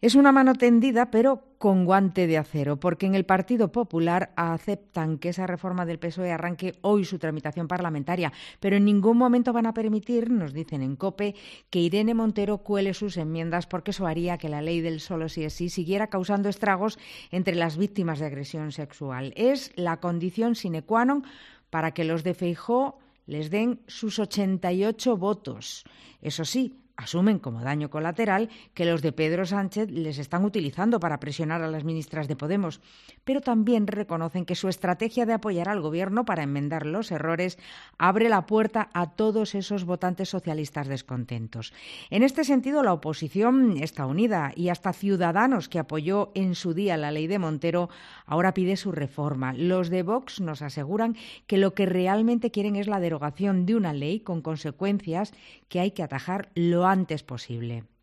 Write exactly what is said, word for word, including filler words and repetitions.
Es una mano tendida, pero con guante de acero, porque en el Partido Popular aceptan que esa reforma del P S O E arranque hoy su tramitación parlamentaria, pero en ningún momento van a permitir, nos dicen en COPE, que Irene Montero cuele sus enmiendas, porque eso haría que la ley del solo sí es sí siguiera causando estragos entre las víctimas de agresión sexual. Es la condición sine qua non para que los de Feijóo les den sus ochenta y ocho votos. Eso sí, asumen como daño colateral que los de Pedro Sánchez les están utilizando para presionar a las ministras de Podemos, pero también reconocen que su estrategia de apoyar al Gobierno para enmendar los errores abre la puerta a todos esos votantes socialistas descontentos. En este sentido, la oposición está unida y hasta Ciudadanos, que apoyó en su día la ley de Montero, ahora pide su reforma. Los de Vox nos aseguran que lo que realmente quieren es la derogación de una ley con consecuencias que hay que atajar lo antes posible.